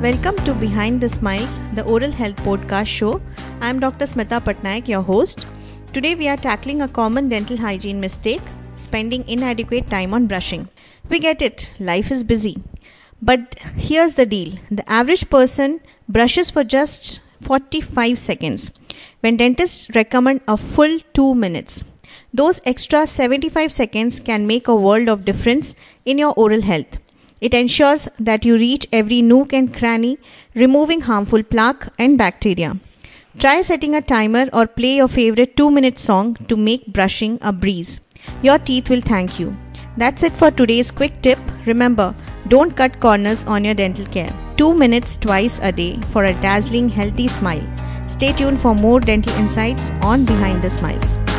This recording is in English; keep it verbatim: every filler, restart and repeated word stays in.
Welcome to Behind the Smiles, the Oral Health Podcast show. I am Doctor Smita Patnaik, your host. Today we are tackling a common dental hygiene mistake, spending inadequate time on brushing. We get it, life is busy. But here's the deal. The average person brushes for just forty-five seconds, when dentists recommend a full two minutes. Those extra seventy-five seconds can make a world of difference in your oral health. It ensures that you reach every nook and cranny, removing harmful plaque and bacteria. Try setting a timer or play your favorite two minute song to make brushing a breeze. Your teeth will thank you. That's it for today's quick tip. Remember, don't cut corners on your dental care. Two minutes twice a day for a dazzling healthy smile. Stay tuned for more dental insights on Behind the Smiles.